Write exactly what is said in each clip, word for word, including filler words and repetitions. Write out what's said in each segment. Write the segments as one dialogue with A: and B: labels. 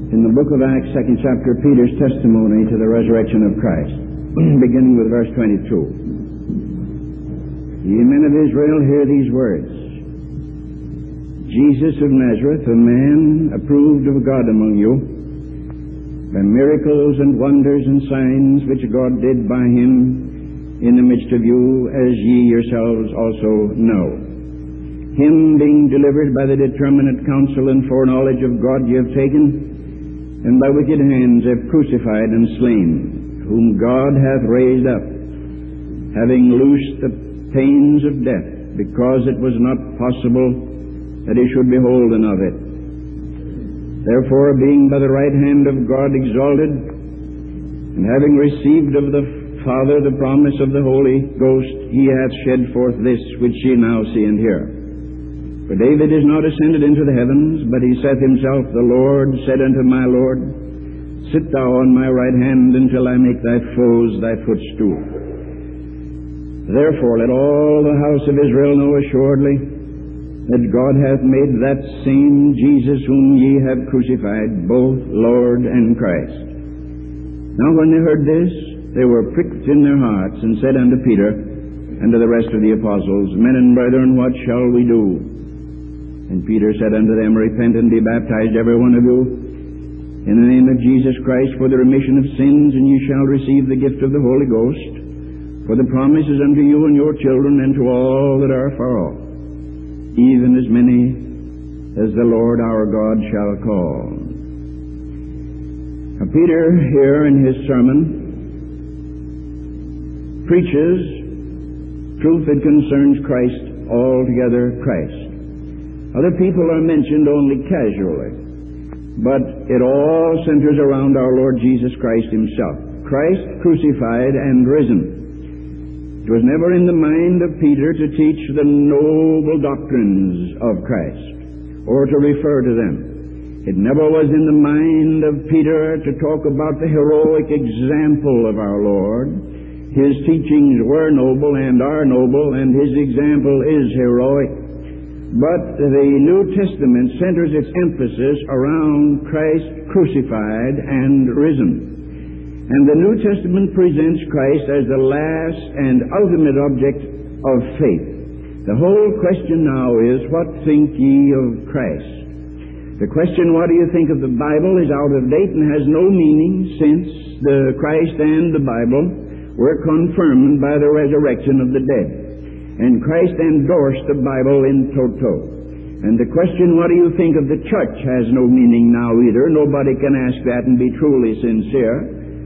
A: In the book of Acts, second chapter, Peter's testimony to the resurrection of Christ, beginning with verse twenty-two. Ye men of Israel, hear these words. Jesus of Nazareth, a man approved of God among you, by miracles and wonders and signs which God did by him in the midst of you, as ye yourselves also know. Him being delivered by the determinate counsel and foreknowledge of God ye have taken, and by wicked hands have crucified and slain, whom God hath raised up, having loosed the pains of death, because it was not possible that he should be holden of it. Therefore, being by the right hand of God exalted, and having received of the Father the promise of the Holy Ghost, he hath shed forth this which ye now see and hear. For David is not ascended into the heavens, but he saith himself, the Lord said unto my Lord, Sit thou on my right hand until I make thy foes thy footstool. Therefore let all the house of Israel know assuredly that God hath made that same Jesus whom ye have crucified, both Lord and Christ. Now when they heard this, they were pricked in their hearts, and said unto Peter and to the rest of the apostles, Men and brethren, what shall we do? And Peter said unto them, Repent and be baptized, every one of you, in the name of Jesus Christ, for the remission of sins, and ye shall receive the gift of the Holy Ghost. For the promise is unto you and your children, and to all that are far off, even as many as the Lord our God shall call. Now Peter here in his sermon preaches truth that concerns Christ, altogether Christ. Other people are mentioned only casually, but it all centers around our Lord Jesus Christ himself. Christ crucified and risen. It was never in the mind of Peter to teach the noble doctrines of Christ or to refer to them. It never was in the mind of Peter to talk about the heroic example of our Lord. His teachings were noble and are noble, and his example is heroic. But the New Testament centers its emphasis around Christ crucified and risen. And the New Testament presents Christ as the last and ultimate object of faith. The whole question now is, what think ye of Christ? The question, what do you think of the Bible, is out of date and has no meaning since the Christ and the Bible were confirmed by the resurrection of the dead. And Christ endorsed the Bible in toto. And the question, what do you think of the church, has no meaning now either. Nobody can ask that and be truly sincere,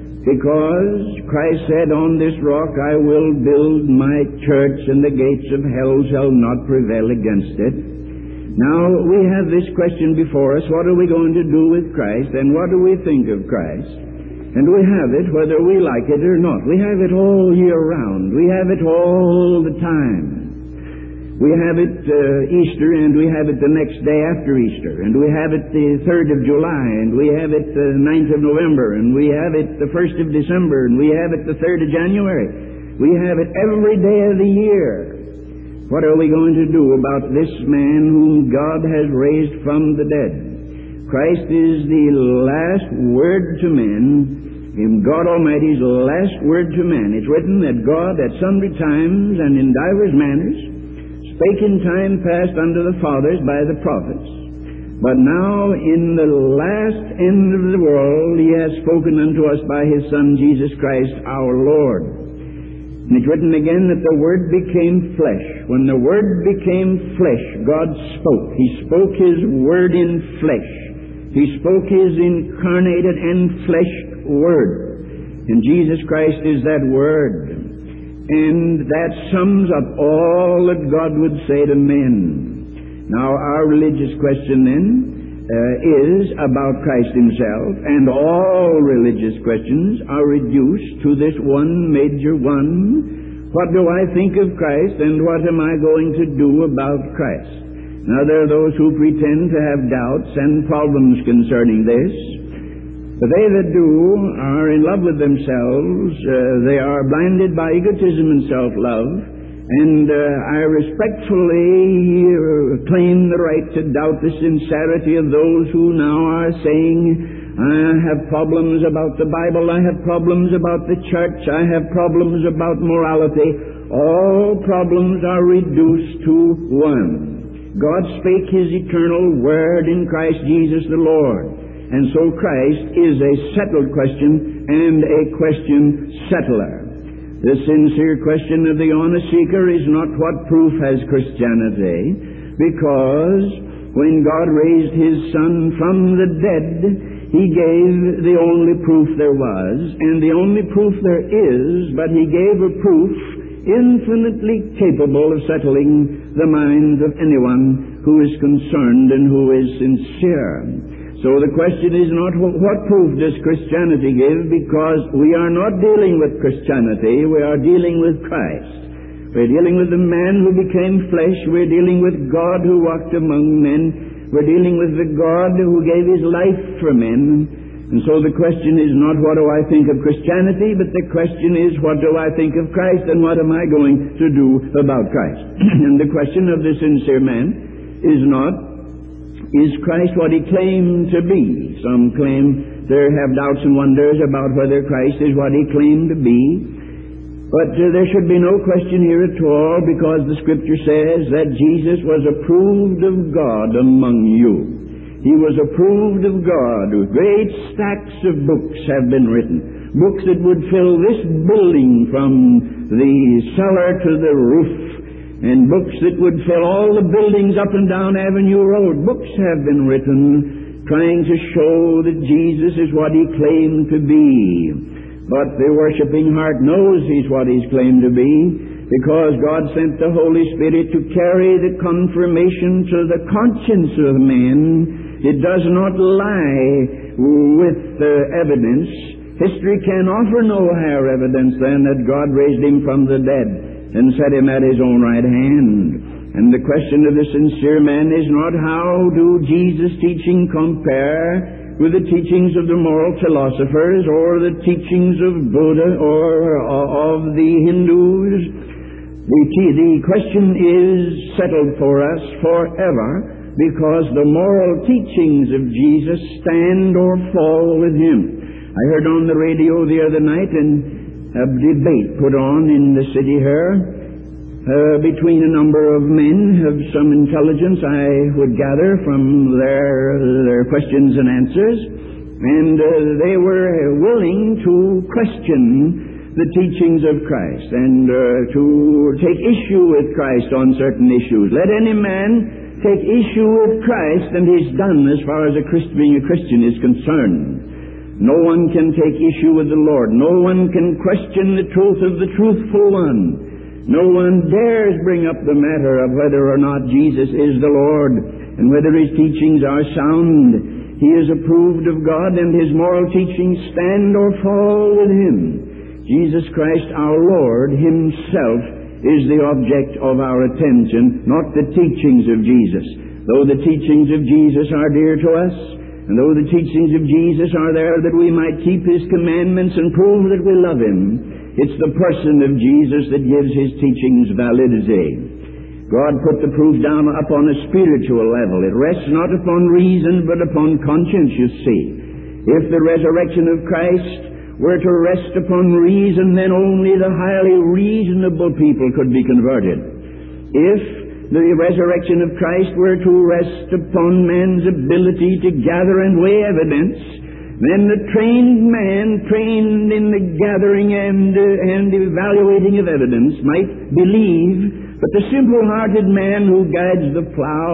A: because Christ said, On this rock I will build my church, and the gates of hell shall not prevail against it. Now we have this question before us, what are we going to do with Christ, and what do we think of Christ? And we have it whether we like it or not. We have it all year round. We have it all the time. We have it uh, Easter, and we have it the next day after Easter. And we have it the third of July, and we have it the ninth of November, and we have it the first of December, and we have it the third of January. We have it every day of the year. What are we going to do about this man whom God has raised from the dead? Christ is the last word to men, in God Almighty's last word to man. It's written that God at sundry times and in divers manners spake in time past unto the fathers by the prophets. But now in the last end of the world he has spoken unto us by his Son Jesus Christ our Lord. And it's written again that the Word became flesh. When the Word became flesh, God spoke. He spoke His Word in flesh. He spoke His incarnated and fleshed Word. And Jesus Christ is that Word. And that sums up all that God would say to men. Now our religious question then uh, is about Christ himself, and all religious questions are reduced to this one major one. What do I think of Christ, and what am I going to do about Christ? Now there are those who pretend to have doubts and problems concerning this. But they that do are in love with themselves. Uh, they are blinded by egotism and self-love. And uh, I respectfully uh, claim the right to doubt the sincerity of those who now are saying, I have problems about the Bible. I have problems about the church. I have problems about morality. All problems are reduced to one. God spake His eternal word in Christ Jesus the Lord. And so Christ is a settled question and a question settler. The sincere question of the honest seeker is not what proof has Christianity, because when God raised His Son from the dead, He gave the only proof there was, and the only proof there is, but He gave a proof infinitely capable of settling the minds of anyone who is concerned and who is sincere. So the question is not what proof does Christianity give, because we are not dealing with Christianity, we are dealing with Christ. We're dealing with the man who became flesh, we're dealing with God who walked among men, we're dealing with the God who gave His life for men. And so the question is not what do I think of Christianity, but the question is what do I think of Christ and what am I going to do about Christ. And the question of the sincere man is not, is Christ what He claimed to be? Some claim to have doubts and wonders about whether Christ is what He claimed to be. But uh, there should be no question here at all, because the Scripture says that Jesus was approved of God among you. He was approved of God. Great stacks of books have been written. Books that would fill this building from the cellar to the roof, and books that would fill all the buildings up and down Avenue Road. Books have been written trying to show that Jesus is what He claimed to be. But the worshiping heart knows He's what He's claimed to be, because God sent the Holy Spirit to carry the confirmation to the conscience of men. It does not lie with the evidence. History can offer no higher evidence than that God raised Him from the dead and set Him at His own right hand. And the question of the sincere man is not how do Jesus' teaching compare with the teachings of the moral philosophers or the teachings of Buddha or of the Hindus. The, the question is settled for us forever, because the moral teachings of Jesus stand or fall with Him. I heard on the radio the other night and a debate put on in the city here uh, between a number of men of some intelligence, I would gather from their, their questions and answers, and uh, they were willing to question the teachings of Christ and uh, to take issue with Christ on certain issues. Let any man take issue with Christ and he's done as far as a Christ, being a Christian is concerned. No one can take issue with the Lord. No one can question the truth of the truthful one. No one dares bring up the matter of whether or not Jesus is the Lord and whether His teachings are sound. He is approved of God, and His moral teachings stand or fall with Him. Jesus Christ our Lord Himself is the object of our attention, not the teachings of Jesus. Though the teachings of Jesus are dear to us, and though the teachings of Jesus are there that we might keep His commandments and prove that we love Him, it's the person of Jesus that gives His teachings validity. God put the proof down upon a spiritual level. It rests not upon reason, but upon conscience, you see. If the resurrection of Christ were to rest upon reason, then only the highly reasonable people could be converted. If the resurrection of Christ were to rest upon man's ability to gather and weigh evidence, then the trained man, trained in the gathering and, uh, and evaluating of evidence, might believe, but the simple-hearted man who guides the plow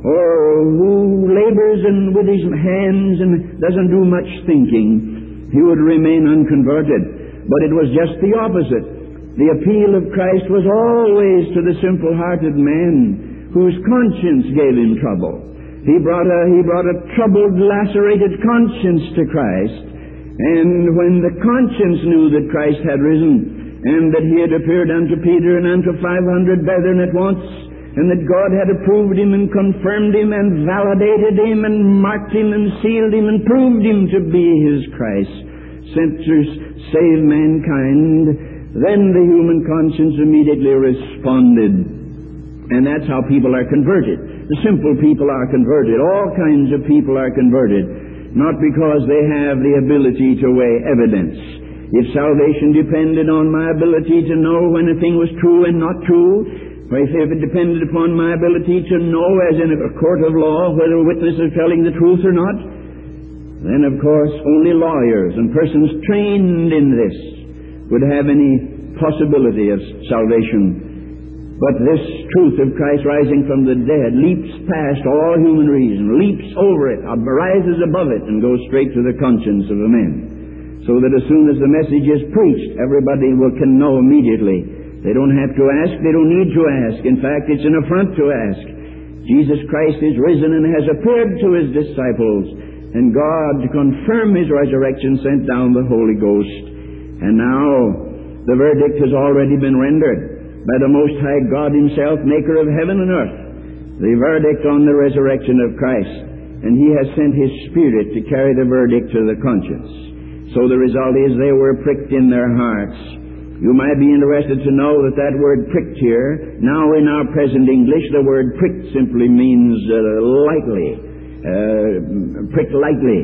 A: or who labors and with his hands and doesn't do much thinking, he would remain unconverted. But it was just the opposite. The appeal of Christ was always to the simple-hearted man whose conscience gave him trouble. He brought a, he brought a troubled, lacerated conscience to Christ. And when the conscience knew that Christ had risen, and that He had appeared unto Peter and unto five hundred brethren at once, and that God had approved Him and confirmed Him and validated Him and marked Him and sealed Him and proved Him to be His Christ, sent to save mankind, then the human conscience immediately responded. And that's how people are converted. The simple people are converted. All kinds of people are converted. not because they have the ability to weigh evidence. If salvation depended on my ability to know when a thing was true and not true, or if it depended upon my ability to know, as in a court of law, whether a witness is telling the truth or not, then of course only lawyers and persons trained in this would have any possibility of salvation. But this truth of Christ rising from the dead leaps past all human reason, leaps over it, rises above it, and goes straight to the conscience of a man. So that as soon as the message is preached, everybody will, can know immediately. They don't have to ask, they don't need to ask. In fact, it's an affront to ask. Jesus Christ is risen and has appeared to His disciples, and God, to confirm His resurrection, sent down the Holy Ghost. And now the verdict has already been rendered by the Most High God Himself, maker of heaven and earth, the verdict on the resurrection of Christ. And He has sent His Spirit to carry the verdict to the conscience. So the result is they were pricked in their hearts. You might be interested to know that that word pricked here, now in our present English, the word pricked simply means uh, lightly, uh, pricked lightly.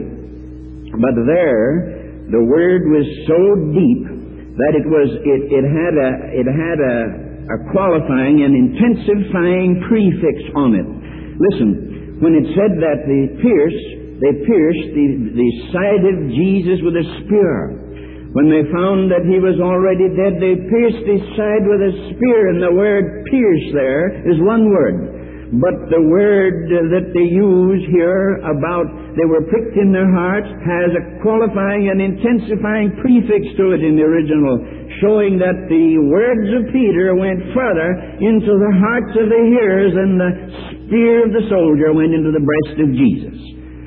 A: But there, the word was so deep that it was, it, it had a, it had a, a qualifying and intensifying prefix on it. Listen, when it said that they pierced, they pierced the, the side of Jesus with a spear. When they found that He was already dead, they pierced His side with a spear, and the word pierce there is one word. But the word that they use here about they were pricked in their hearts has a qualifying and intensifying prefix to it in the original, showing that the words of Peter went further into the hearts of the hearers than the spear of the soldier went into the breast of Jesus.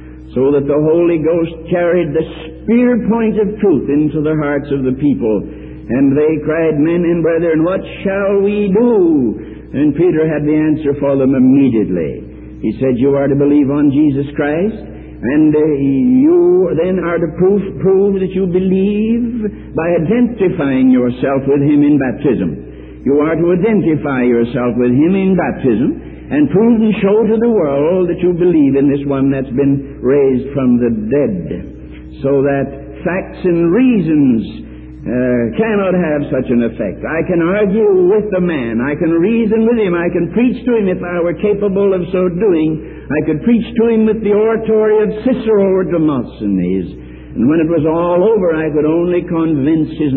A: So that the Holy Ghost carried the spear point of truth into the hearts of the people. And they cried, "Men and brethren, what shall we do?" And Peter had the answer for them immediately. He said, "You are to believe on Jesus Christ, and uh, you then are to prove, prove that you believe by identifying yourself with Him in baptism. You are to identify yourself with Him in baptism and prove and show to the world that you believe in this one that's been raised from the dead. So that facts and reasons Uh, cannot have such an effect. I can argue with the man. I can reason with him. I can preach to him if I were capable of so doing. I could preach to him with the oratory of Cicero or Demosthenes. And when it was all over, I could only convince his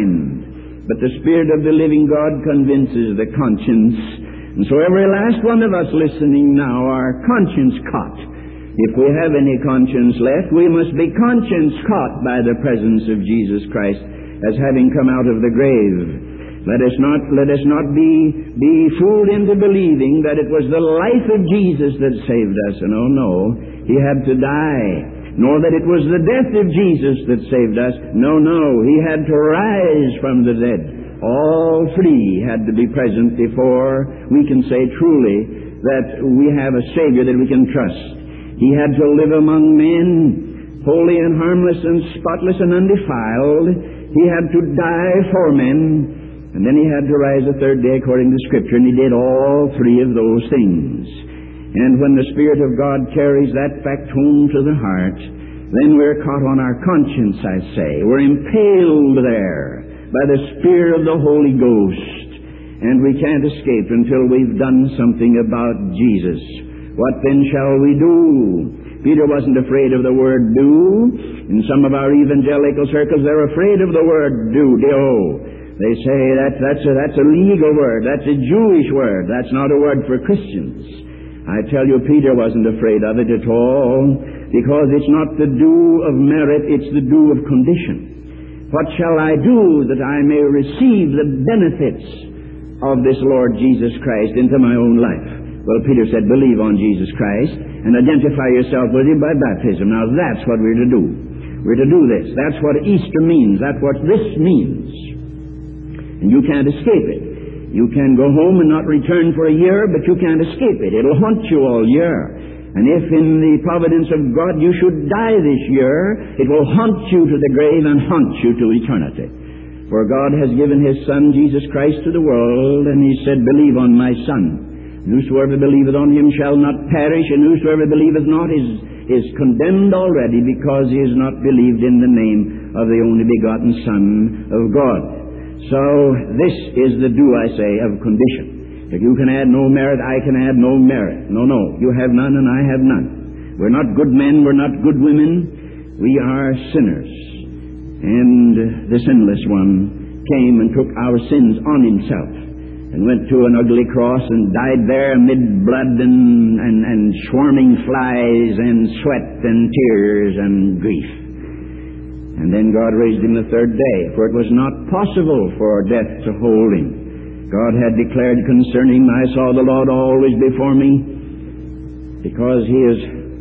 A: mind. But the Spirit of the living God convinces the conscience. And so every last one of us listening now are conscience caught. If we have any conscience left, we must be conscience caught by the presence of Jesus Christ as having come out of the grave. Let us not, let us not be, be fooled into believing that it was the life of Jesus that saved us. And oh no, He had to die. Nor that it was the death of Jesus that saved us. No, no, He had to rise from the dead. All three had to be present before we can say truly that we have a Savior that we can trust. He had to live among men, holy and harmless and spotless and undefiled. He had to die for men, and then He had to rise the third day according to Scripture, and He did all three of those things. And when the Spirit of God carries that fact home to the heart, then we're caught on our conscience, I say. We're impaled there by the spear of the Holy Ghost, and we can't escape until we've done something about Jesus. What then shall we do? Peter wasn't afraid of the word do. In some of our evangelical circles, they're afraid of the word do, do. They say that, that's, a, that's a legal word. That's a Jewish word. That's not a word for Christians. I tell you, Peter wasn't afraid of it at all, because it's not the do of merit, it's the do of condition. What shall I do that I may receive the benefits of this Lord Jesus Christ into my own life? Well, Peter said, believe on Jesus Christ and identify yourself with Him by baptism. Now, that's what we're to do. We're to do this. That's what Easter means. That's what this means. And you can't escape it. You can go home and not return for a year, but you can't escape it. It'll haunt you all year. And if in the providence of God you should die this year, it will haunt you to the grave and haunt you to eternity. For God has given His Son, Jesus Christ, to the world, and He said, believe on my Son. And whosoever believeth on Him shall not perish, and whosoever believeth not is is condemned already because he has not believed in the name of the only begotten Son of God. So this is the do, I say, of condition. If you can add no merit, I can add no merit. No, no, you have none and I have none. We're not good men, we're not good women. We are sinners. And the sinless one came and took our sins on himself and went to an ugly cross and died there amid blood and, and, and swarming flies and sweat and tears and grief. And then God raised him the third day, for it was not possible for death to hold him. God had declared concerning him, I saw the Lord always before me, because he is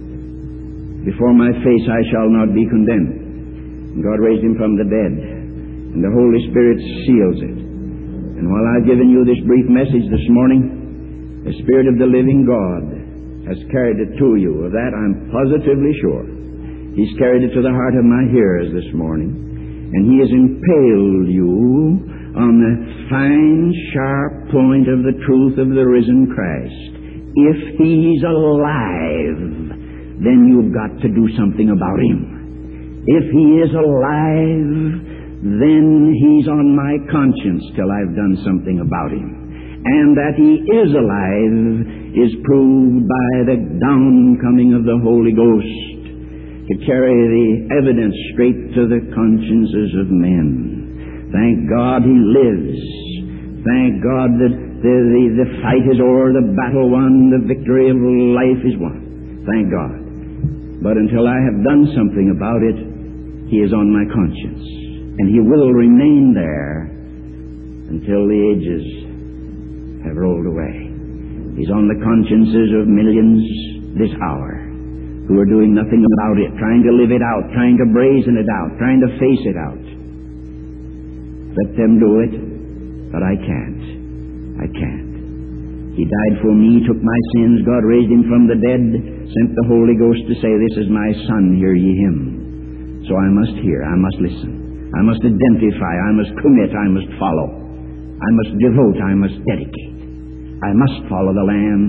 A: before my face I shall not be condemned. And God raised him from the dead, and the Holy Spirit seals it. And while I've given you this brief message this morning, the Spirit of the living God has carried it to you. Of that I'm positively sure. He's carried it to the heart of my hearers this morning, and He has impaled you on the fine, sharp point of the truth of the risen Christ. If He's alive, then you've got to do something about Him. If He is alive, then He's on my conscience till I've done something about Him. And that He is alive is proved by the downcoming of the Holy Ghost to carry the evidence straight to the consciences of men. Thank God He lives. Thank God that the, the, the fight is o'er, the battle won, the victory of life is won. Thank God. But until I have done something about it, He is on my conscience. And He will remain there until the ages have rolled away. He's on the consciences of millions this hour who are doing nothing about it, trying to live it out, trying to brazen it out, trying to face it out. Let them do it, but I can't. I can't. He died for me, took my sins, God raised Him from the dead, sent the Holy Ghost to say, this is my Son, hear ye Him. So I must hear, I must listen. I must identify, I must commit, I must follow. I must devote, I must dedicate. I must follow the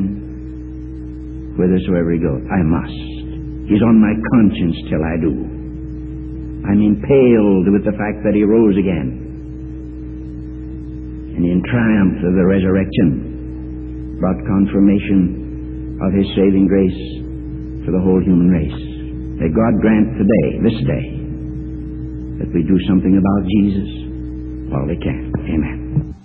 A: Lamb whithersoever He goes. I must. He's on my conscience till I do. I'm impaled with the fact that He rose again. And in triumph of the resurrection brought confirmation of His saving grace to the whole human race. May God grant today, this day, that we do something about Jesus while we can. Amen.